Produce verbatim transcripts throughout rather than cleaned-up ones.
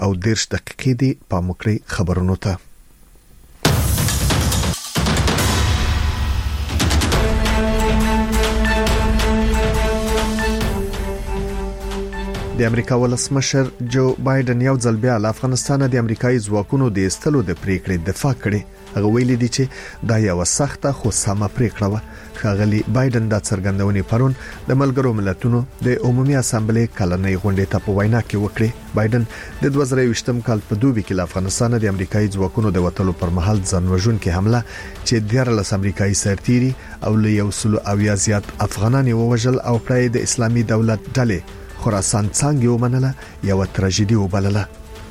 او دېرش دقیقې دی پام وکړئ خبرونو ته. د امریکا ولسمشر جو بایدن یو ځل بیا له افغانستان د امریکایي ځواکونو د ایستلو د پریکړې دفاع کړې. هغه ویلي دی چې دا یو سخته خو سمه پریکړه و. ښاغلي بایدن دا څرګندونې پرون د ملګرو ملتونو د عمومي اسامبلې کلنۍ غونډې ته په وینا کې وکړې. بایدن د دوه زره یوویشتم کال په دوبي کې له افغانستان د امریکایي ځواکونو د وټلو پر مهال ځانوژونکې حمله چې دیارلس امریکایي سرتیري او له یو سلو اویا زیات افغانان ووژل او پرې د اسلامي دولت ډلې خراسان څنګه ومنله یو تراژیدي وبلله.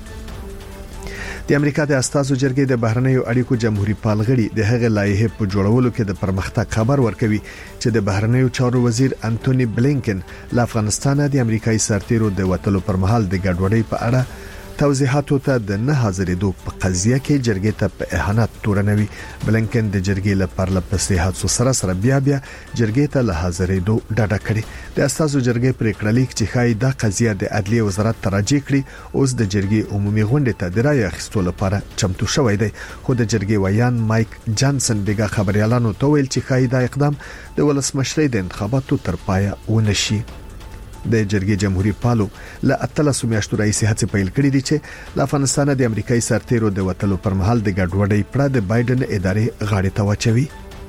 د امریکا د استازو جرګې د بهرنیو اړیکو جمهوریت پالغړي د هغه لایحې په جوړولو کې د پرمختګ خبر ورکوي چې د بهرنیو چارو وزیر انټونی بلینکن له افغانستان د امریکایي سرتیرو د وټلو پر مهال د ګډوډۍ په اړه توضیحاتو ته د نه حاضرېدو په قضیه کې جرګې ته په اهانت تورنوي. بلینکن د جرګې لپاره لپسې سره سره بیا بیا جرګې ته له حاضرېدو ډډه کړې. د استازو جرګې پریکړه لیک چې خای دا قضیه د عدلیه وزارت تراجع کړي اوس د جرګې عمومي غونډې ته د رای اخیستلو لپاره چمتو شوی دی. خو د جرګې ویان مایک جانسن دغه خبريالانو ته ویل چې خای دا اقدام د ولسمشرۍ د انتخاباتو تر پایه ونشي. د جرګې جمهوریت پالو له اتلس میاشتو راهیسې هڅې پیل کړې دي چې له افغانستان د امریکایي سرتیرو د وټلو پر مهال د ګډوډۍ پړه د بایدن ادارې غاړې ته واچوي.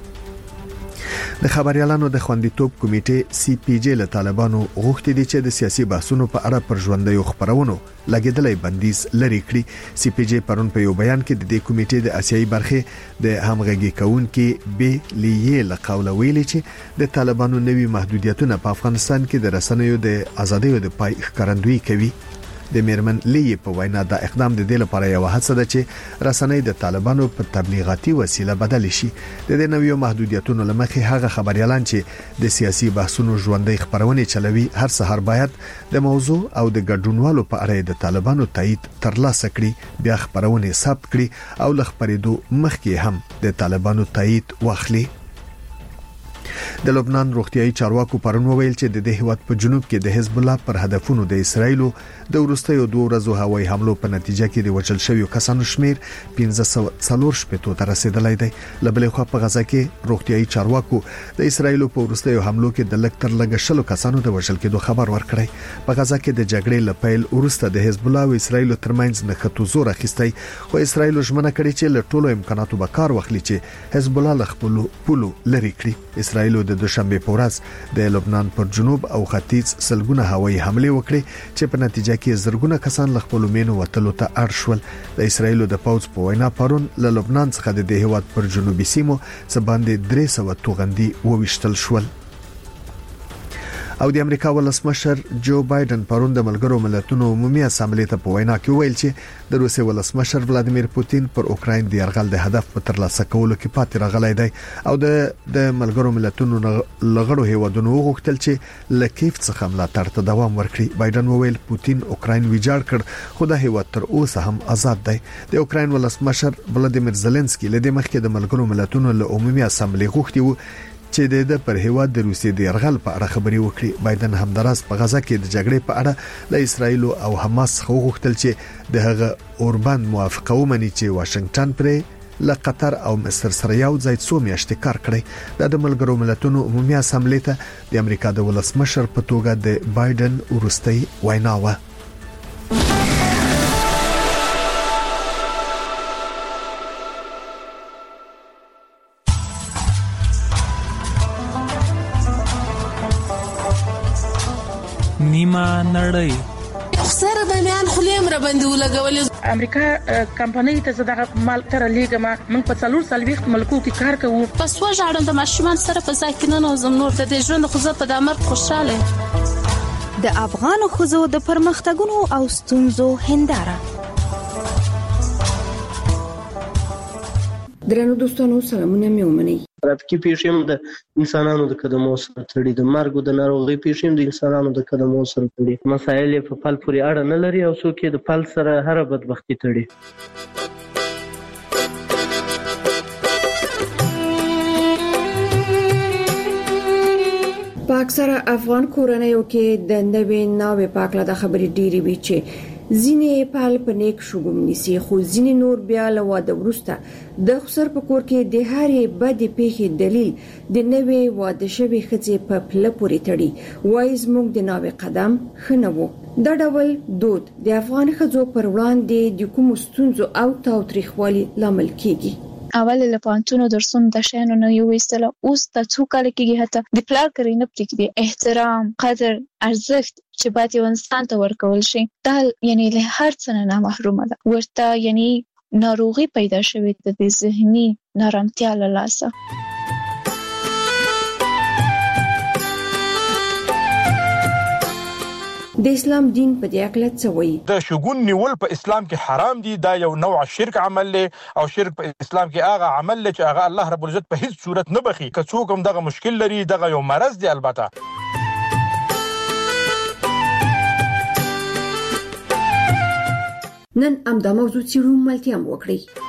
د خبريالانو د خوندیتوب کمیټې سی پی جی له طالبانو غوښتي دي چې د سیاسي بحثونو په اړه پر ژوندۍ خبرونو لګیدلې بندیز لري کړی. سی پی جی پرون په یو بیان کې د دې کمیټې د اسیایي برخې د همغږي کونکي بي لیې له قوله ویلي چې د طالبانو نوي محدودیتونه په افغانستان کې د رسنیو د ازادۍ د پای ښکارندویي کوي. د میرمن لی په وینا دا اقدام د دې لپاره یو هڅه ده چې رسنۍ د طالبانو په تبلیغاتي وسیله بدل شي. د دې نویو محدودیتونو لمخې هغه خبريالان چې د سیاسي بحثونو ژوندۍ خبرونه چلوي هر سهار باید د موضوع او د ګډونوالو په اړه د طالبانو تایید ترلاسه کړي، بیا خبرونه ثبت کړي او ل خبرېدو مخکې هم د طالبانو تایید واخلي. د لبنان روغتيایي چارواکو پرون ویل چې د دې هیواد په جنوب کې د حزب الله پر هدفونو د اسرایل د ورستیو دوه ورځو هوایي حملو په نتیجه کې د وژل شویو کسانو شمیر پنځه سوه څلور شپږ ته رسیدلی دی. لبلې خو په غزا کې روغتيایي چارواکو د اسرایل په ورستیو حملو کې د لکټر لګشلو کسانو د وژل کېدو خبر ورکړی. په غزا کې د جګړې لپیل ورسته د حزب الله او اسرایل ترمنځ نه خطو زور اخیستی، خو اسرایل ژمنه کړې چې له ټولو امکاناتو به کار واخلي چې حزب الله له خپل پولو لري کړي. اسرایل د دوشنبه په ورځ د لبنان پر جنوب او ختیځ سلګونه هوایي حمله وکړي چې په نتیجه کې زرګونه کسان له خپل مینو وټلو ته اړ شول. د اسرایل د پوځ په وینا پرون له لبنان څخه د هیواد پر جنوبي سیمو څخه باندې درې سوه توغندي وویشتل شول. او د امریکا ولسمشر جو بایدن پرون د ملګرو ملتونو عمومي اسامبلې ته په وینا کې ویل چې د روسي ولسمشر ولادیمیر پوتین پر اوکراین د یرغل د هدف په ترلاسه کولو کې پاتې راغلی دی او د د ملګرو ملتونو لغړو هیوادونو غوښتل چې لکیف څخه ملاتړ ته دوام ورکړي. بایدن وویل پوتین اوکراین ویجاړ کړ خو د هیواد تر اوسه هم آزاد دی. د اوکراین ولسمشر ولادیمیر زيلنسکي له دې مخکې د ملګرو ملتونو له عمومي اسامبلې غوښتي وو چې د پر هیواد د روسیې د يرغل په اړه خبري وکړي. بایدن همداراز په غزا کې د جګړې په اړه له اسرایل او حماس خو غوښتل چې د هغه اوربند موافقه ومني چې واشنگټن پرې له قطر او مصر سره یو ځای څو میاشتې کار کړی. د ملګرو ملتونو عمومي اسامبلې ته د امریکا د ولسمشر په توګه د بایدن ورستۍ وینا و. نیمه نړۍ سره به میان خلیم را باندې ولګولې. امریکا کمپنۍ ته زده مال تر لیګه ما من په څلور سال وخت ملکو کې کار کوم. پس وژاړم د ماشومان سره په ځای کې نه نوزم نور د ژوند خو زه په دامر خوشاله. د افغان خوځو د پرمختګونو او ستونزو هنداره. درنو دوستانو سلامونه مې ومنئ. ترافیکي پیښې هم د انسانانو د قدمو سره تړي، د مرګ د ناروغۍ پیښې هم د انسانانو د قدمو سره تړي. مسایل په پل پورې اړه نه لري او څوک یې د پل سره هر بدبختي تړي. په اکثره افغان کورنیو کې د نوې ناوې په اړه د خبرې ډېری وي چې ځینې پال په نیک شګوم نیسي خو ځینې نور بیا له واده وروسته د خسر په کور کې د هرې بدې پیښې دلیل د نوې واده شوې ښځې په پله پورې تړي وایي زموږ د ناوې قدم ښه نه و. دا ډول دود د افغان ښځو پر وړاندې د کومو ستونزو او تاوتریخوالي لامل کیږي. اول له پانتونو درسونو د شانو نه یو وستله اوس ته څو کال کېږي هته د پلار کړی نه پریږدي احترام قدر ارزښت چې باید یو انسان ته ورکول شي دا یعنی له هر څه نه محرومه ده ورته یعنی ناروغي پیدا شوې د ذهني نارامتیا له لاسه. د اسلام دین په دې اړه څه وایي؟ د شګون نیول په اسلام کې حرام دي دا یو نوع شرک عمل له او شرک په اسلام کې هغه عمل له چې هغه الله رب العزت په هیڅ صورت نه بخي که څوک هم دغه مشکل لري دغه یو مرض دی. البته نن هم دا موضوع څیړو ملتیا وکړي.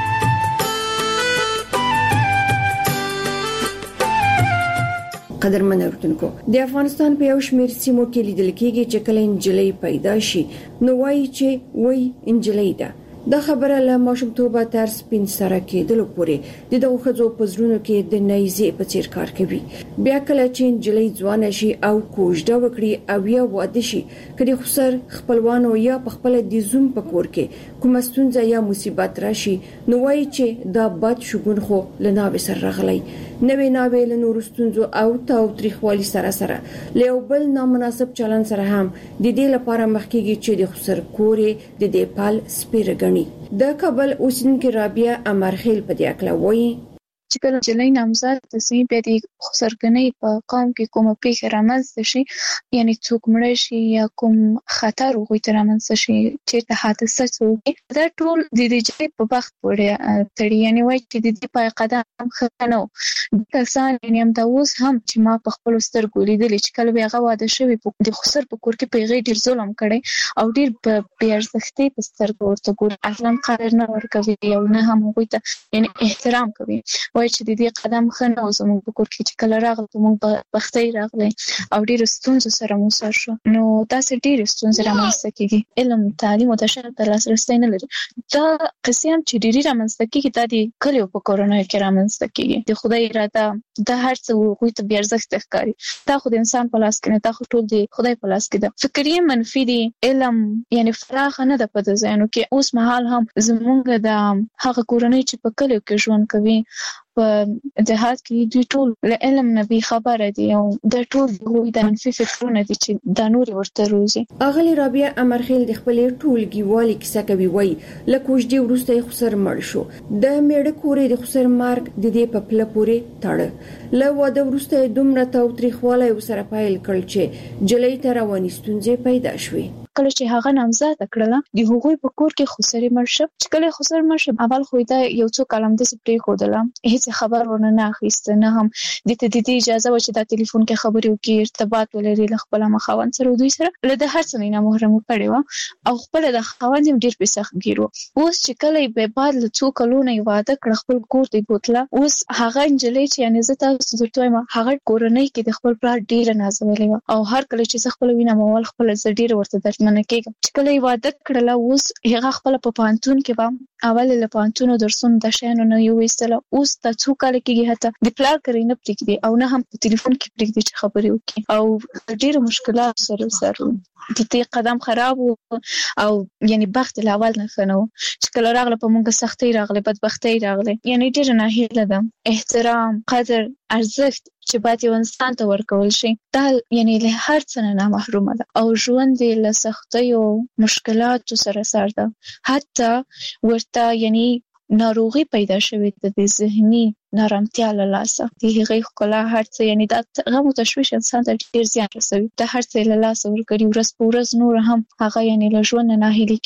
قدرمن اورېدونکو د افغانستان په یو شمېر سیمو کې لیدل کېږي چې کله انجلۍ پیدا شي نو وایي چې وای انجلۍ ده. دا خبره له ماشومتوبه تر سپین سره کېدلو پورې د دغو ښځو په زړونو کې د نیزې په څیر کار کوي. بیا کله چې انجلۍ ځوانه شي او کوژده وکړي او یا واده شي که د خسر خپلوانو یا په خپل د زوم په کور کې کومه ستونزه یا مصیبت راشي نو وایي چې دا بد شګون خو له ناوې سره راغلی. نوې ناوې له نورو ستونزو او تاوتریخوالي سره سره له یو بل نامناسب چلن سره هم د دې لپاره مخکېږي چې د خسر کورې د دې پال سپیره غني. د کابل اوسیدونکو رابعه امرخیل په دې اړه وایي چې کله جلۍ نامزد د سیمې بیا د خسرګنۍ په قوم کې کومه پیښه رامنځته شي یعنی څوک مړ شي یا کوم خطر هغوی ته رامنځته شي چېرته حادثه څه دا ټول د دې جلۍ په بخت پورې تړي. یعنی وایي چې د دې پای قدم ښه نه و. د کسان یعنی همدا اوس هم چې ما په خپلو سترګو لیدلي چې کله به هغه واده شوي د خسر په کور کې په هغې ډېر ظلم کړی او ډېر په بې ارزښتۍ په سترګو ورته ګوري اصلا قدر نه ورکوي او نه هم هغوی ته یعنی احترام کوي. وایي چې د دې قدم ښه نه و زموږ په کور کې چې کله راغله موږ بختۍ راغلی او ډېرو ستونزو سره مو سر شو نو داسې ډېرې ستونزې رامنځته کېږي. علم تعلیم او تشنج ته لاسرسی نه لري. دا قصې هم چې ډېرې رامنځته کېږي دا د کلیو په کورنیو کې رامنځته کېږي. د خدای اراده دا هر څه هغوی ته بې ارزښته ښکاري. دا خو د انسان په لاس کې نه دا خو ټول د خدای په لاس کې ده. فکر یې منفي دی. علم یعنی فراخه نه ده په دې ځایونو کې. اوس مهال هم زموږ د هغه کورنۍ چې په کلیو کې ژوند کوي په جهاد کې دوی ټول له علم نه بې خبره دي او د ټول هغوی د منفي فکرونه دي چې دا نور ورته روزي. اغلې رابعه امرخیل د خپلې ټولګیوالې کیسه کوي. وایي له کوژدې وروسته یې خسر مړ شو. د میړه کورې د خسر مرګ د دې په پله پورې تړه. له واده وروسته یې دومره تاوتریخوالی ورسره پیل کړل چې جلۍ ته رواني ستونزې پیدا شوې. کله چې هغه نامزده کړله د هغوی په کور کې خسرې مړ شو. چې کله خسر مړ شو اول خو دا یو څو کال همداسې پرېښودله هېڅ خبر ورنه نه اخیسته نه هم دې ته د دې اجازه وه چې دا تلیفون کې خبرې وکړي ارتباط ولري له خپله خاوند سره دوی سره له د هر څه نه محرمه کړې وه او خپله د خاوند هم ډېر پرې سختګیر و. اوس چې کله یې بعد له څو کلونو یې واده کړه خپل کور ته یې بوتله. اوس هغه نجلۍ چې یعنې زه تاسو درته وایم هغه کورنۍ کې د خپل پلار ډېره نازولې وه او هر کله چې زه خپله وینم اول خپله زه ډېره ورته دردمنه کېږم. چې کله یې واده کړله اوس هغه خپله په پوهنتون کې به اول له پوهنتونو درسونو د شیانو نه یې ویستله. اوس ته څو کاله کېږي هته د پلار کړی نه پرېږدي او نه هم په تلیفون کې پرېږدي چې خبرې وکړي او ډېرو مشکلاتو سره سر و. د دې قدم خراب و او یعنی بخت له اول نه ښه نه و. چې کله راغله په موږ سختۍ راغلی بدبختۍ راغلی یعنی ډېره ناهیله ده. احترام قدر ارزښت چې باید یو انسان ته ورکول شي دا یعنی له هر څه نه محرومه ده او ژوند یې له سختیو مشکلاتو سره سر ده. حتی ورته یعنی ناروغي پیدا شوې د ذهني نارامتیا له لاسه د هغې ښکلا هر څه یعنی دا غم او تشویش انسان ته ډېر زیان رسوي. دا هر څه له لاسه ورکړي ورځ په ورځ نور هم هغه یعنی له ژونده ناهیلې کېږي.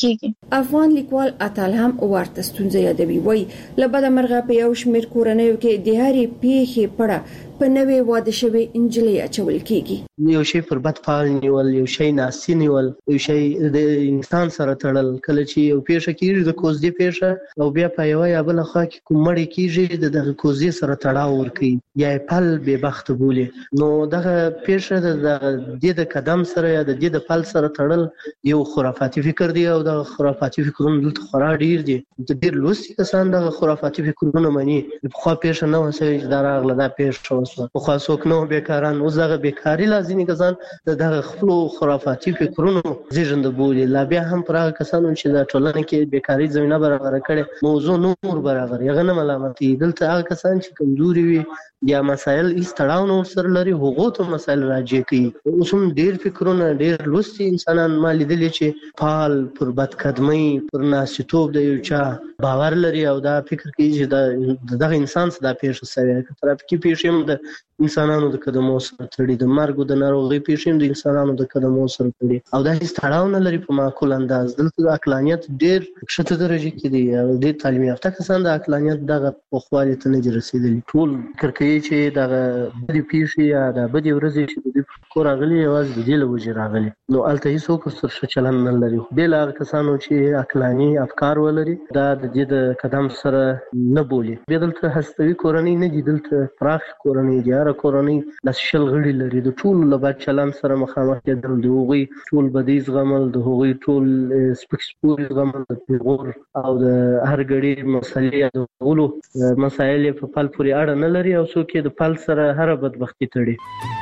افغان لیکوال اتل هم ورته ستونزې یادوي. وای لبد مرغه په یو شمېر کورنیو کې د هرې پیښې پړه په نوې واده شوی انجلۍ اچول کیږي. یو شی پر بد فعال نیول، یو شی ناسي نیول، یو شی د انسان سره تړل. کله چې یو پیښه کیږي د کوزدې پیښه او بیا په یو یا بل خوا کې کومړی کیږي د دغه کوزدې سره تړاو ورکي یا پل به بخت بوله، نو دغه پیښه د د قدم سره یا د د پل سره تړل یو خرافاتي فکر دی او د خرافاتي فکرونو دلته خورا ډیر دي. د ډیر لوستي کسان دغه خرافاتي فکرونه مني. په خوا پیښه نه وسوي چې دا راغله دا پیښه وسوه، په خوا څوک نو بیکاران اوس دغه بیکاری لازمي کسان د دغه خپل خرافاتي فکرونو زیږنده بولي. لا بیا هم پر هغه کسانو چې د ټولنې کې بیکاری زمينه برابر کړي موضوع نور برابر یغه نه ملامتي. دلته هغه کسان چې کمزوري وي یا مسایل ایستړاو نو سره لري هغه ته مسایل راځي کوي. اوس هم ډیر فکرونه ډیر لوستي انسانان ما لیدل چې فعال پر بد قدمي پر ناسیتوب د یو چا باور لري او دا فکر کوي چې دا دغه انسان څخه دا پیښه شوی. ترافیکي پیښې هم د انسانانو د قدمو سره تړي، د مرګ د ناروغي پیښې هم د انسانانو د قدمو سره تړي او دا هیڅ تړاو نه لري په معقول انداز. دلته د عقلانیت ډیر ښکته درجه کې دی او د تعلیم یافته کسان د عقلانیت دغه پوخوالي ته نه رسیدلي. ټول فکر کوي چې دغه بدې پیښې یا د بدې ورځې چې د دې کور راغلي یوازې د دې له وجې راغلي، نو هلته هېڅوک ورسره ښه چلند نه لري. بې له هغه کسانو چې عقلاني افکار ولري دا د دې د قدم سره نه بولي. بیا دلته هستوي کورنۍ نه دي، دلته پراخ کورنۍ دي. هره کورنۍ لس شل غړي لري. د ټولو له بد چلند سره مخامخ کېدل، د هغوی ټول بدۍ زغمل، د هغوی ټول سپک سپوري زغمل، د پیغور او د هر غړي مسلې یادولو مسایل په پل پورې اړه نه لري او څوک د پل سره هر بدبختی تړي.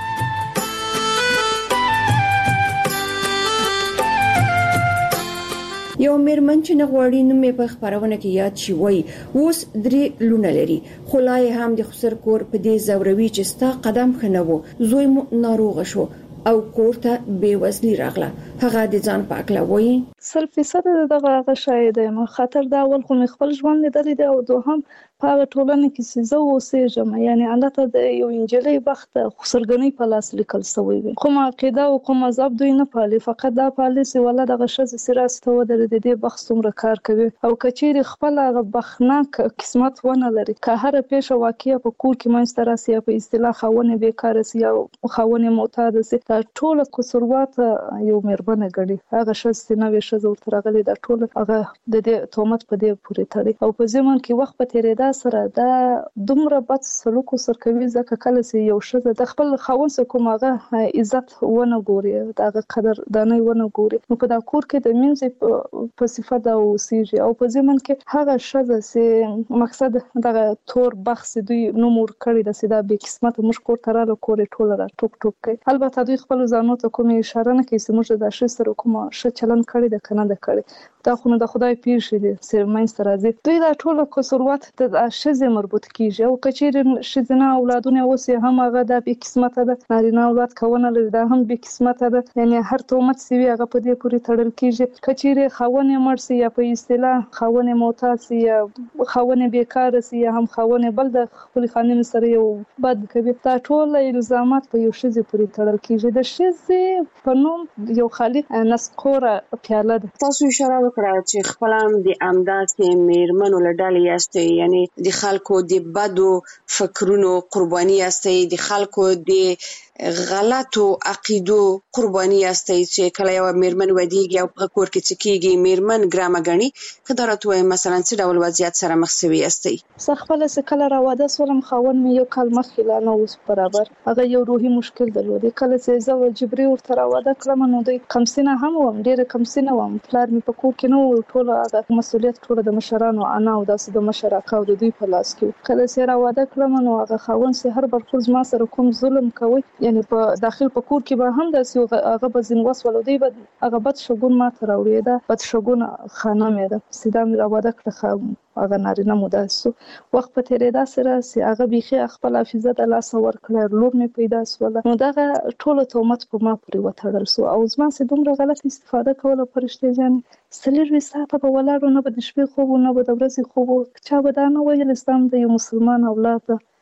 یو میرمن چې نه غواړي نوم یې په خبرونه کې یاد شي وای اوس درې لونه لري، خو لا یې هم د خسر کور په دې زوروي چې ستا قدم خنوو زوی مو ناروغ شو او کور ته بې وزلي راغله. هغه د ځان په اکله وایي سل فیصد دغه هغه شاید یم خطر دا اول خو مې خپل ژوند لیدلی دی او دوهم په هغه ټولنه کې چې زه اوسېږم، یعنی البته د یو انجلۍ بخت خسرګنۍ په لاس لیکل سوی وي. کوم عقیده او کوم مذهب دوی نه پالي، فقط دا پالي چې ولا دغه ښځې چې راستې ته ودرېدې د دې بخت څومره کار کوي او که چیرې خپل هغه بخناک قسمت ونه لري، که هره پیښه واقعه په کور کې منځته راسي یا په اصطلاح خاوند یې بیکاره سي یا خاوند یې معتاد سي، دا ټوله قصوروات یو مېرمنه ګڼي. هغه ښځه چې نوې ښځه ورته راغلې دا ټوله هغه د دې تهمت په دې پورې تړي او په ضمن کې وخت په تېرېدا سره دا دومره بد سلوک ورسره کوي ځکه کله چې یو ښځه د خپل خاوند څخه کوم هغه عزت ونه ګوري، دغه قدرداني ونه ګوري، نو په دا کور کې د مینځ په صفت دا اوسېږي او په ضمن کې هغه ښځه چې مقصد دغه تور بخس دوی نوم ورکړی د سیدا بې قسمته موږ کور ته راغلو کور یې ټوله را ټوک ټوک کوي. البته دوی خپل ځانو ته کومه اشاره نه کوي چې موږ د ښځې سره کومه ښه چلند کړی ده که نه ده کړی. دا خو نو د خدای پیښې دي چې منځته راځي. دوی دا ټوله قصوروات د ښځې مربوط کیږي او که چیرې ښځینه اولادونه اوس یې هم هغه دا بې قسمته ده، نارینه اولاد که ونه لري دا هم بې قسمته ده، یعنې هر تهمت چې وي هغه په دې پورې تړل کیږي. که چیرې خاوند یې مړ سي یا په اصطلاح خاوند یې معتاد سي یا خاوند یې بیکاره سي یا هم خاوند یې بل د خپلې خانمې سره یو بد کوي، دا ټوله الزامات په یو ښځې پورې تړل کیږي. د ښځې په نوم یو خالي نسکوره پیاله ده. تاسو اشاره وکړه چې خپل هم د امدادي میرمنو له ډلې یاستئ، یعنی د خلکو د بدو فکرونو قرباني یاستئ، د خلکو د غلطو عقیدو قرباني یاستئ چې کله یو میرمن ودیږي او په کور کې څه کیږي میرمن ګرامه ګڼي. که دا راته وایي مثلا څه ډول وضعیت سره مخ شوي یاستئ؟ زه خپله چې کله راواده شولم خاوند مې یو کال مخکې لا نه اوس برابر هغه یو روحي مشکل درلود. کله چې زه جبري ورته راواده کړم نو دوی کمسینه هم وم، ډېره کمسینه وم، پلار مې په کور کې نه و، ټوله هغه مسؤلیت ټوله د مشرانو انا او داسې د مشر اکا او د دوی په لاس کې و. کله چې راواده کړم نو هغه خاوند چې هر برخور زما سره کوم ظلم کوي، یعنی په داخل په کور کې به هم داسې هغه به ځین وسول دوی به هغه بد شګون ماته راوړي، دا بد شګون خانه مې ده. سیده مې راواده کړه هغه نارینه مو داسې وخت په تېرېدا سره چې هغه بیخي خپل حافظه د لاسه ورکړه، لور مې پیدا شوله، نو دغه ټوله تهمت په ما پورې وتړل شو او زما چې دومره غلط استفاده کوله فرشتې جانې څلېرویشت ساعته به ولاړو، نه به د شپې خوب و نه به د ورځې خوب و. چا به دا نه ویل ستا هم د یو مسلمان اولاد ده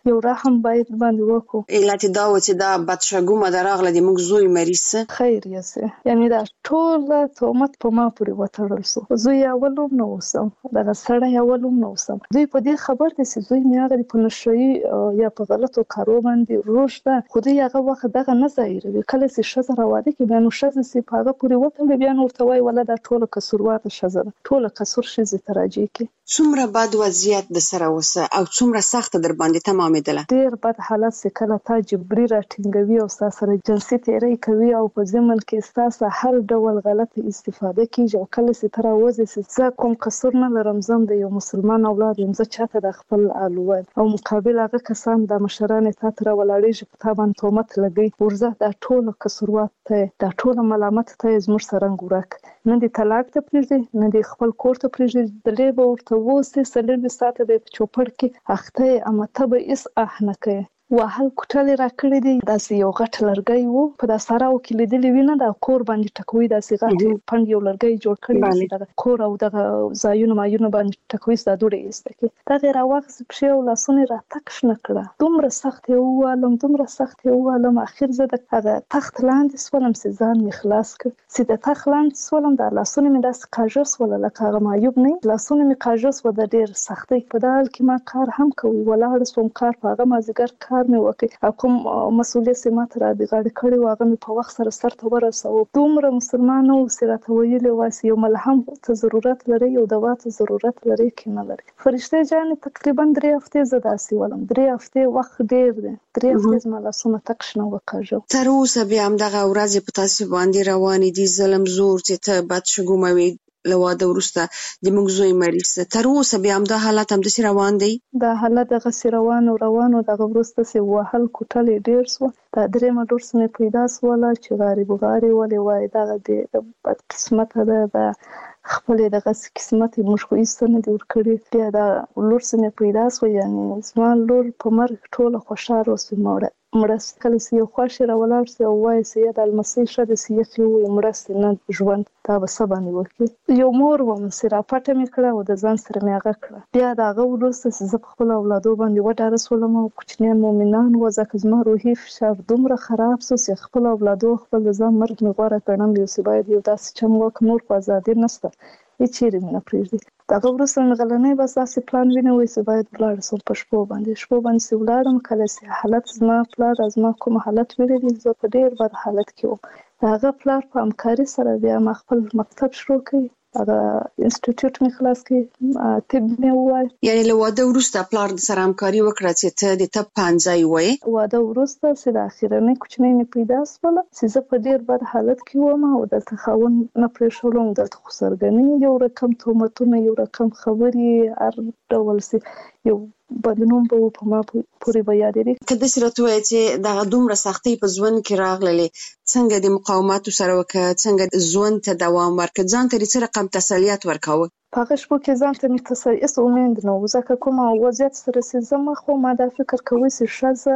یو رحم باید باندې وکړو. علت دا و چې دا بدشګومه دراغله د موږ زوی مریض خیر یې یعنی دا ټول تهمت په ما پورې وتړل سو. زوی اولوم نو وسم دا سړی اولوم نو وسم. دوی په دې خبر دي چې زوی مې هغه په نشي یا په غلطو کارو باندې روشته خو دوی هغه وخت دغه نه ځایروي. کله چې شزه راواده کې بیا نو شزه سي په هغه پورې وتړل بیا نور توای ولا دا ټول قصوروار شزه ټول قصور شي زه تراجي کې. څومره بد وضعیت د سره وسه او څومره سخت در باندې تمامېدله؟ ډیر بد حالت چې کله تا جبري راټینګوي او سره جنسي تیری کوي او په ضمن کې ستاسو هر ډول غلط استفاده کیږي او کله چې تر اوسه چې زه کوم قصور نه لرم زم د یو مسلمان اولاد یم زه چاته د خپل الوه او مقابل هغه کسان د مشران ته تر ولاړې په تابان تهمت لګي ورزه د ټول قصوروات ته د ټول ملامت ته زموږ سره ګورک نه دي طلاق ته پریږدي نه دي خپل کور ته پریږدي د لیبه ورته وسه سلوي ساته به چوپړ کې اخته امته به اس احنکه وهل کوټل را کړی دی داسې یو غټ لرګی وو په دا ساراو کې لیدلې وینه دا کور باندې ټکوي داسې غټ پند یو لرګی جوړ کړی دی دا کور او دغه زایونه مایونه باندې ټکوي دا دوړې استکه دا غیر واخص په یو لاسونه را تک شنه کړه دومره سخت یو علم دومره سخت یو علم اخر زه د هغه تخت لاندې سولم سيزان می خلاص کړ چې د تخت لاندې سولم د لاسونه می داس کاجس ولا لکه هغه مایوب نه لاسونه می کاجس و د ډیر سختۍ په دال کې ما کار هم کوي ولاړ سوم کار په هغه مازیګر کار مې وکړ او کوم مسؤلیت چې ما ته را دي غاړه کړی واغه مې په وخت سره سر ته ورسو دومره مسلمانانو سره ته ویلې واسي یو ملهم ته ضرورت لري یو دوا ته ضرورت لري کې نه لري. فرشته جان تقریبا درې هفته زداسي ولم درې هفته وخت ډیر دی درې هفته ما لاسونه تک شنو وکړو تر اوسه بیا هم دغه ورځ په تاسو باندې روان دي ظلم زور چې ته بد شګوموي لواده ورسته د موږ زوی مریض تر اوسه بیا هم دا حالت هم د سي روان دی دا حالت دغه سي روان او روان او دغه ورسته سي وهل کوټل ډیر سو دا درې مډور سمې پیدا سواله چې غریب غاری ولې وای دا د بد قسمت ده خپل دغه قسمت موږ خو ایستنه دی ورکړي بیا دا لور سمې پیدا سو یعنی زما لور په مرګ ټوله خوشاله اوسه مړه مرست کله سی یو خوشی را ولاړ سی او وای سی د المسی شد سی یو مرست نه ژوند دا به سبانه وکي یو مور و مسره پټه میکړه او د ځان سره میغه کړه بیا دا غوړسته چې زه خپل اولادو باندې وډاره رسولم او کوچنیان مؤمنان و ځکه زما روحي فشار دومره خراب سو چې خپل اولادو خپل ځان مرګ می غوړه کړم یو سی باید یو داسې چم وک نور په ازادي نشته هیڅ چیرې نه پریږدي دا غوړسته مغلنې بس داسې پلان ویني وای چې باید بلار سو په شپو باندې شپو باندې سی ولارم کله چې حالت زما پلار از ما کوم حالت ویلې زه په ډیر بد حالت کې وم هغه پلار په همکاري سره بیا ما خپل مکتب شروع کړ هغه انسټیټیوټ می خلاص کړ طب می وای یعنی له واده وروسته پلار سره همکاري وکړه چې ته د طب پانځای وای واده وروسته چې د اخیرنۍ کوچنۍ می پیدا سول چې زه په ډیر بد حالت کې وم او د تخاون نه پرېښولم د خسرګنۍ یو رقم تومتونه یو رقم خبري هر ډول سي یو بدنوم به په ما پوری بیا دی کله چې راته چې دا دومره سختي په ژوند کې راغللې څنګه د مقاومت سره وکړه څنګه ژوند ته دوام ورکړ ځان ته څه رقم تسلیت ورکاوه په شپو کې ځان ته مې تسلیت اومند نو ځکه کوم وضعیت سره چې زما خو ما دا فکر کوي چې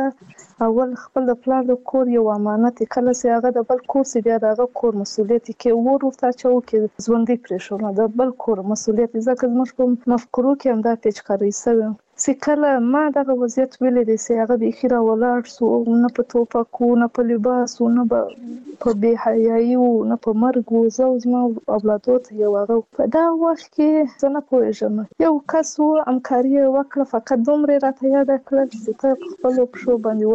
شزه اول خپل د پلان د کور یو امانت کله چې هغه د بل کور سی بیا دغه کور مسولیت کې ورته چاو کې ژوندۍ پرې شو د بل کور مسولیت ځکه زموږ په مفکورو کې هم دا پیچکاري سوي سکله ما دغه وضعیت ویلې دي چې هغه به خیره ولاړ سو نه په توپکو نه په لباس نه په بے حیايي او نه په مرګ او زوج ما اولادو ته یو هغه په دا وخت کې زنه پوهیږم یو کس و همکاري وکړه فقط دومره راته یاد کړل چې ته خپل په باندې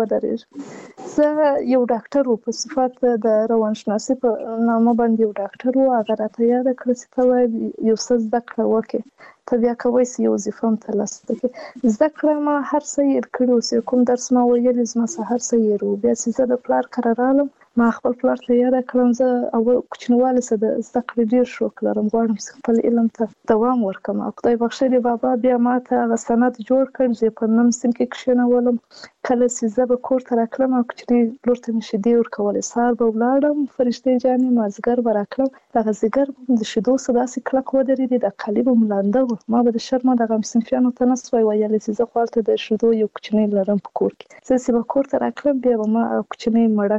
ودرېږ زه یو ډاکټر و په صفات د روانشناسي په نامه باندې یو ډاکټر و هغه راته یاد کړل چې ته یو څه زده کړه وکړې ته بیا کوي چې یو ځفم تلاسته کې زده کړه ما هر څه یې کړو چې کوم درس ما ویل زما هر څه یې رو بیا چې زه د پلار قرارالم ما خپل پلار ته یاد کړم زه او کوچنواله سره د زده کړې ډیر شوق لرم غواړم چې خپل علم ته دوام ورکړم او خدای بخښي بابا بیا ما ته هغه سند جوړ کړ چې په نم سیم کې کښینولم کله چې زه به کور ته راکړم او کوچنی لور ته مې شیدې ورکولې سهار به ولاړم فرشته جانې مازګر به راکړم دغه زیګر د شیدو څخه داسې کلک ودرېدې د قالب ملانده ما به د شرمه دغه صنفیانو ته نسوي ویل چې زه خپل ته د شیدو یو کوچنی لرم په کور کې زه چې به کور ته راکړم بیا به ما کوچنی مړه کړ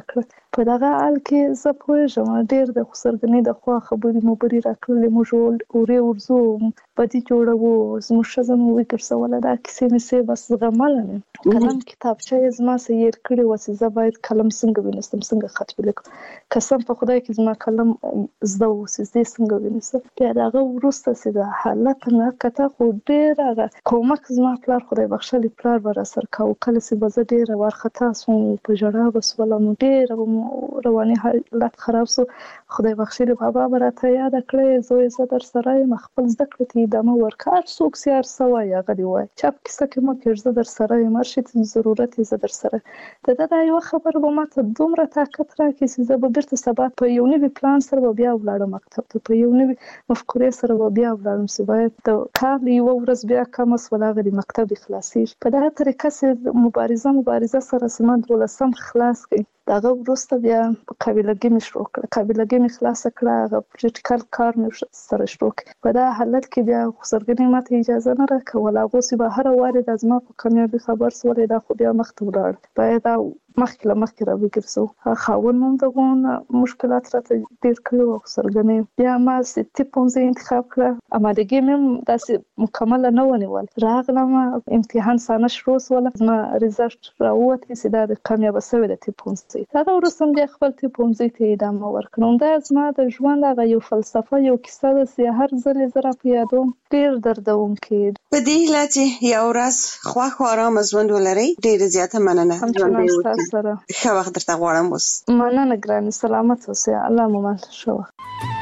په دغه حال کې زه پوهېږم ډېر د خسرګنۍ د خوا خبرې مبرې راکړلې، موږ اورې ورځو بدي جوړوو، زموږ ښځه مو وګرځوله، دا کیسې مې بس زغمله مې قلم کتابچه یې زما څه هېر کړې وه چې زه باید قلم څنګه ونیسم، څنګه خط ولیکم. قسم په خدای کې زما قلم زده و چې زه یې څنګه ونیسم. بیا د هغه وروسته چې د حالت مې کته خو ډېر هغه کومک زما پلار خدای بخښلی پلار به راسره کوه. کله چې به زه ډېره وارخطا سوم په ژړا به سولم، ډېره به مو رواني حالت خراب سو. خدای بخښلی بابا به راته یاده کړی زویه زه در سره یم، خپل زده کړې ته ادامه ورکړه، هر څوک چې هر څه وایي هغه دې وایي، چا په کیسه کې مه کېږ، زه در سره یم، هر شي ته ضرورت یې زه در سره. د ده دا یوه خبره به ماته دومره طاقت راکړي چې زه به بېرته سبا په یو نوي پلان سره به بیا ولاړم مکتب ته، په یو نوي مفکورې سره به بیا ولاړم چې باید د کال یوه ورځ بیا کمه سوله هغه د مکتب خلاصېږي. په دغه طریقه چې مبارزه مبارزه سره چې ما دولسم خلاص کړي، د هغه وروسته بیا قابلګي مې شروع کړه، قابلګي مې خلاصه کړه، هغه پریکټیکل کار مې سره شروع کړ. په دغه حالت کې بیا خسرګنۍ ماته اجازه نه راکوله، هغو چې به هره وارې دا زما په کامیابي خبر سولی، دا خو بیا مخته ولاړ، باید دا مخکې له مخکې را وګرځو. خاوند هم دغه مشکلات راته ډېر کړي وو خسرګنۍ. بیا ما طب پوهنځۍ انتخاب کړه، امادګي مې هم داسې مکمله نه ونیول. راغلم امتحان سانه شروع سوله، زما ریزلټ راووتی چې دا د کامیابه سوې د طب پوهنځۍ. هغه وروسته بیا خپل طب پوهنځۍ ته ادامه ورکړم. دا زما د ژوند هغه یو فلسفه، یو کیسه ده چې هر ځل یې زه راپه یادوم ډېر دردونکی. په دې هیله چې یو ورځ خوښ او ارامه ژوند ولرئ. ډېره زیاته مننه. سره ښه وخت درته غواړم. اوس مننه ګرانې، سلامت اوسئ، الله مو مل ښه وخت.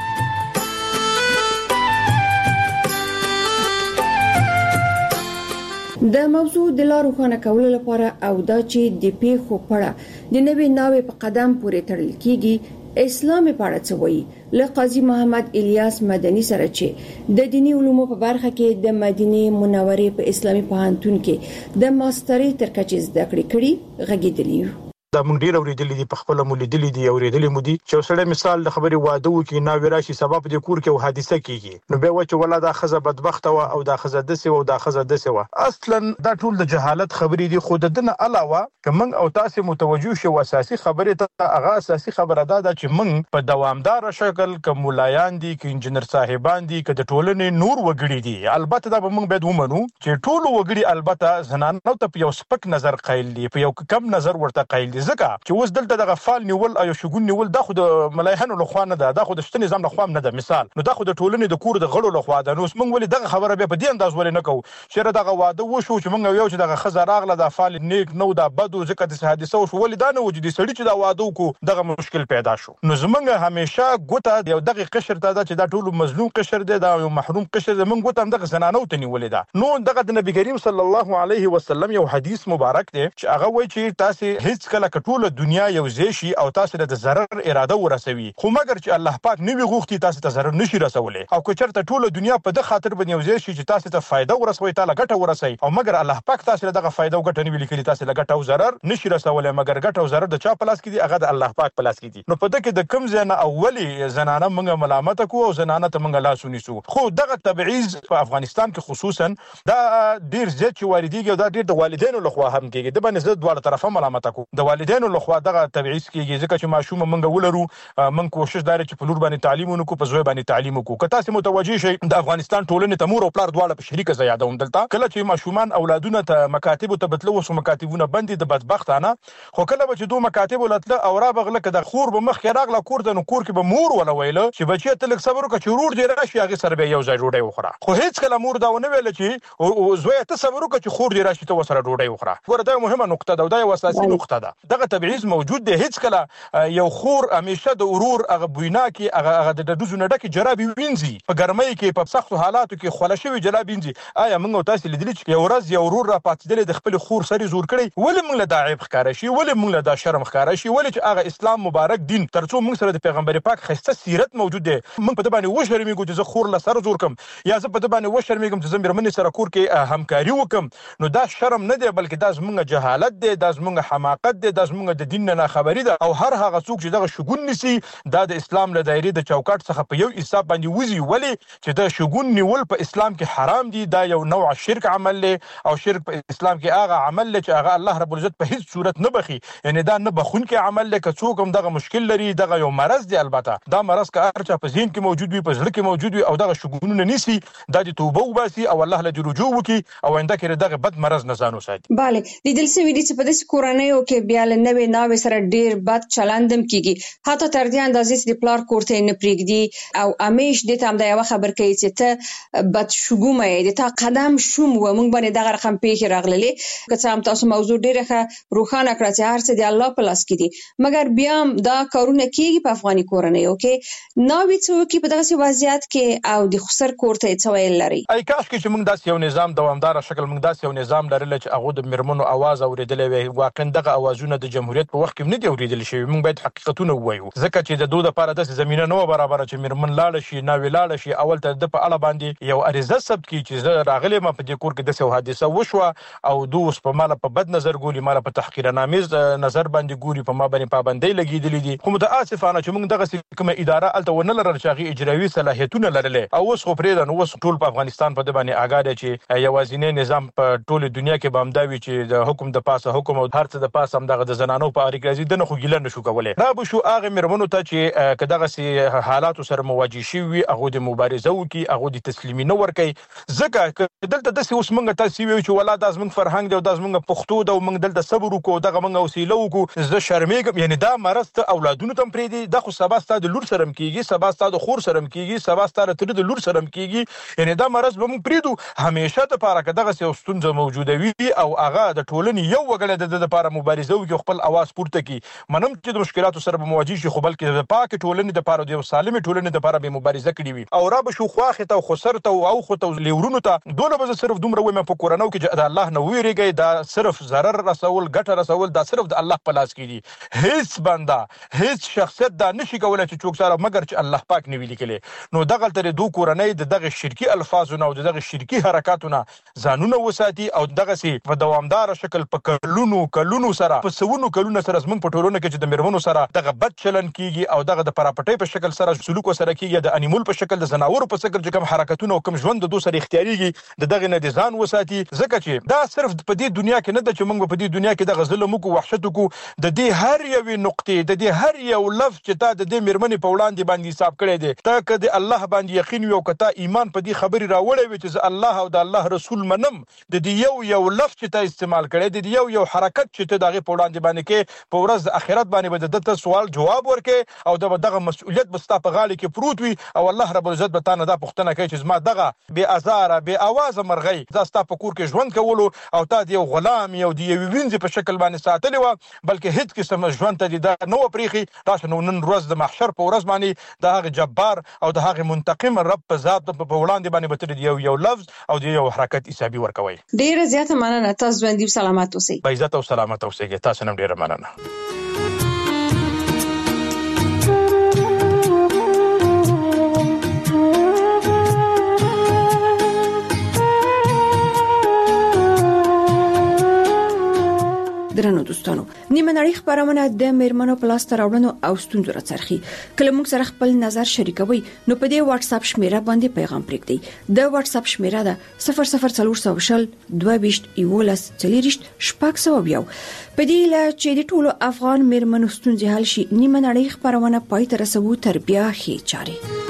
د موضوع د لا روښانه کولو لپاره او دا چې د پیښو پړه د نوې ناوې په قدم پورې تړل کیږي، اسلامي پاړه څه وایي، له قاضي محمد الیاس مدني سره چې د دینی علومو په برخه کې د مدینه منورې په اسلامي پوهنتون کې د ماسترۍ تر کچې زده کړې کړي غږیدلی. دا مونږ ډیر اوریدلې دي، په خپل مولیدلې دي، اوریدلې مو دي چې سړی مثال د خبرې واده وکي، ناوې راشي، سبب د کور کې حادثه کیږي، نو به و چې ولا دا خزه بدبخت و او دا خزه دسه او دا خزه دسه و. اصلا دا ټول د جهالت خبرې دي. خود دنه علاوه کوم او تاسو متوجه شو اساسي خبره ته، هغه اساسي خبره ده چې موږ په دوامدار شکل کوم مولایان دي، کې انجنیر صاحبان دي، کې د ټولنې نور وګړي دي. البته دا به موږ باید ومنو چې ټول وګړي البته زنانو ته یو سپک نظر قایل دي، په یو کم نظر ورته قایل دي، ځکه چې اوس دلته د غفال نیول او شګون نیول دا خو د ملایحانو له خوا نه ده، دا خو د شته نظام له خوا نه ده. مثال نو دا خو د ټولنې د کور د غړو له خوا ده. نو موږ ولې دغه خبره به په دې انداز ولې نه کوو چې دغه واده وشو چې موږ یو چې دغه خزه راغله د فال نیک نو دا بدو ځکه د حادثه وشو، ولې دا نه وجودي سړی چې دا واده وکړو دغه مشکل پیدا شو. نو زمونږ همیشه ګوته یو دغه قشر ته ده چې دا ټول مظلوم قشر دی، دا یو محروم قشر دی. موږ ګوته هم دغه زنانو ته نیولې ده. نو دغه د نبی کریم صلی الله علیه وسلم یو حدیث مبارک دی چې هغه وایي چې تاسو هیڅ کله کټوله دنیا یو شي او تاسو د ضرر اراده ورسوي، خو مګر چې الله پاک نوی غوښتي تاسو ته ضرر نشي رسولای، او که چېرته ټوله دنیا په د خاطر باندې یو ځای شي چې تاسو ته فائدہ ورسوي، تعالی ګټه ورسوي، او مګر الله پاک تاسو له دغه فائدہ او ګټه نوی لیکلي، تاسو له ګټه او ضرر نشي رسولای، مګر ګټه او ضرر د چا په لاس کې دي؟ هغه د الله پاک په لاس کې دي. نو په دغه د کم ځای نه اولی زنانه موږ ملامت کوو او زنانه ته موږ لاس ونیسو. خو دغه تبعیض په افغانستان کې خصوصا دا ډیر زیات چې واردېږي او دا ډیر د والدینو لخوا هم کېږي. د باندې زه دواړه طرفه ملامت کوم، د والدینو لخوا دغه تبعیض کېږي ځکه چې ماشوم موږ ولرو، موږ کوشش دار چې په لور باندې تعلیم ونکو، په زوی باندې تعلیم وکړو. که تاسو متوجي شئ د افغانستان ټولنې ته مور او پلار دواړه په شریکه زیاده هم دلته کله چې ماشومان اولادونه ته مکاتب ته بتلو، وسو مکاتبونه بندي د بدبختانه، خو کله به چې دوه مکاتب ولتله او را بغله که د خور به مخ کې راغله کور ته، نو کور کې به مور ولا ویله چې بچی ته لږ صبر وکړه چې ورور دې راشي هغه سره به یو ځای ډوډۍ وخوره. خو هیڅ کله مور دا ونه ویل چې زوی ته صبر وکړه چې خور دې راشي ته وسره ډوډۍ وخوره. ګوره دا مهمه نقطه ده، دا یو اساسي نقطه ده. دغه تبعیض موجود دی. هیڅ کله یو خور همیشه د ورور هغه بوینا کې هغه هغه د دزو نه ډکه جرابې وینځي، په ګرمۍ کې په سختو حالاتو کې خوله شوي جرابې وینځي. آیا موږ تاسو لیدلی چې یو ورځ یو ورور را پاتېدلی د خپل خور سره زور کړی؟ ولې موږ له دا عیب ښکاره شي؟ ولې موږ له دا شرم ښکاره شي؟ ولې چې هغه اسلام مبارک دین تر څو موږ سره د پیغمبر پاک ښایسته سیرت موجود دی، موږ په ده باندې وشرمېږو چې زه خور له سره زور کړم، یا زه په ده باندې وشرمېږم چې زه مېرمنې سره کور کې همکاري وکړم؟ نو دا شرم نه دی، بلکې دا زموږ جهالت دی، دا زموږ حماقت دی، د زمونږ د دین نه خبري ده او هر هغه څوک چې دغه شګون نسی دا د اسلام له دایره د چوکاټ څخه په یو حساب باندې وزي ولی چې د شګون نیول په اسلام کې حرام دي دا یو نوع شرک عمل له او شرک په اسلام کې هغه عمل له چې هغه الله رب العزت په هیڅ صورت نه بخي یعنی دا نه بخون کې عمل له که څوک هم دغه مشکل لري دغه یو مرض دی البته دا مرض که هر چا په ذهن کې موجود وي په زړه کې موجود وي او دغه شګونونه نسی دا د توبه وباسي او الله له رجوع وکي او انده کې دغه بد مرض نه ځانو ساتي. bale د دل سوي دي چې په داسې کورنیو کې بیا له نوې ناوې سره ډیر بد چلندم کیږي حتی تر دې اندازې چې د پلار کوړته نه پریږدي او امیش د تام د یو خبر کوي چې ته بد شګومه د تا قدم شوم و مونږ باندې دغه رقم پیښ راغللې که څام تاسو موضوع ډیره روښانه کړه چې هر څه د الله په لاس کې دي مګر بیا دا کارونه کیږي په افغاني کورنیو کې ناوې څوک په دغه وضعیت کې او د خسر کوړته څه ویل لري. ای کاش کې چې موږ داسې یو نظام دوامدار شکل موږ داسې یو نظام لرل چې هغه د مرمنو आवाज اوریدلې وي واقعا دغه اوازونه د جمهوریت په وخت کې نه دی اوریدل شوی موږ باید حقیقتونه ووایو ځکه چې د دوه لپاره د زمينه نو برابر چې مرمن لاړ شي نو ولاړ شي اول ته د په اړه باندې یو اریزه ثبت کی چې راغلی ما په دې کور کې د څه حادثه وشوه او دوس په مال په بد نظر ګوري مال په تحقیرنامیز نظر باندې ګوري په ما باندې پابندۍ لګیدلې دي خو متاسفانه چې موږ دغه کومه اداره الته ونه لرل چې هغه اجرایي صلاحیتونه لرل او اوس خو پرې د نو ټول په افغانستان په د باندې آګاده چې یوازینی نظام په ټول دنیا کې بامداوي چې د حکم د پاسه حکم او هر څه د پاسه هم دغه د زنانو په اړه راځي د نه خو ګیله نشو کولای را به شو هغه مرمنو ته چې کداغه سي حالات سره مواجه شي وي هغه د مبارزه وکي هغه د تسلیمي نه ور کوي ځکه دلته د اوس موږ تاسو ویو چې ولادت از موږ فرهنګ دی او د موږ پښتو د موږ دلته صبر وکړو دغه موږ وسیله وکړو زه شرمېږم یعنی دا مرض ته اولادونو تم پرې دي د خو سبا ستاسو د لور سره کیږي سبا ستاسو د خور سره کیږي سبا ستاسو تر د لور سره کیږي یعنی دا مرض به موږ پریدو همیشه د پاره کداغه سي ستونزه موجوده وي او هغه د ټولنې یو وګړه د لپاره مبارزه وکړي خپل اواز پورته کړي منم چې د مشکلاتو سره مواجه شي خو بلکې د پاک ټولنې د لپاره د سالمه ټولنې د لپاره به مبارزه کړي وي او را به شو خواخه ته خسر ته او خو ته لیورونو ته دوله به صرف دومره ومه په کورانو کې د الله نه ویریږي دا صرف zarar رسول ګټه رسول دا صرف د الله په لاس کې دي هیڅ بنده هیڅ شخصیت دا نشي کولای چې څوک سره مګر چې الله پاک نه ویلي کړي نو دغه تر دوه کورنۍ د دغه شرکی الفاظونه او دغه شرکی حرکاتونه ځانونه وساتي او دغه سي په دوامدار شکل په کلونو کلونو سره په سونو کلونو سره زمنګ په ټولنه کې چې د مرمنو سره دغه بد چلن کیږي او دغه د پراپټۍ په شکل سره سلوک سره کیږي د انیمول په شکل د زناورو په شکل چې کوم حرکتونه او کوم ژوند د دوه سره اختیاريږي د دغه نه ځان وساتي ځکه چې دا صرف په دې دنیا کې نه د چې موږ په دې دنیا کې د ظلم او وحشت کو د دې هر یو نقطې د دې هر یو لفظ چې تا د دې مرمنې په وړاندې باندې حساب کړی دی تا کده الله باندې یقین یو کته ایمان په دې خبري راوړی وي چې الله او د الله رسول منم د دې یو یو لفظ چې تا استعمال کړی دی یو یو حرکت چې ته دغه په وړاندې باندې کې په ورځ اخرت باندې به د سوال جواب ورکې او دغه مسؤلیت بستا په غاړه کې پروت وي او الله رب العزت به تانه دا پښتنه کوي چې زما دغه بے ازاره بے आवाज مرغۍ زستا په کور کې ژوند کولو او تا دی غلام یو دی وینځ په شکل باندې ساتلی و بلکې هیڅ قسم ژوند ته دا نو پریخي تاسو نو نن ورځ د محشر په ورځ باندې د هغه جبار او د هغه منتقم رب په ذات په وړاندې باندې به یو یو لفظ او د یو حرکت حسابي ورکوي. ډیره زیاته مننه تاسو باندې سلامات اوسئ. با عزت او سلامت اوسئ. تاسو نن ډیره مننه. درنو دوستانو نیمه نړۍ خبرونه د میرمنو پلاس تراوړنو او ستونزو راڅرخي کله موږ سره خپل نظر شریکوي نو په دې واتس اپ شمیره باندې پیغام پرېږدئ د واتس اپ شمیره ده صفر صفر څلور سوه شل دوه ویشت یولس څلوېښت شپږ سوه یو په دې لا چې د ټولو افغان میرمنو ستونزې حل شي نیمه نړۍ خبرونه پای ته رسوو تر بیا ښې چارې.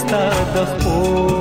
ستاد خو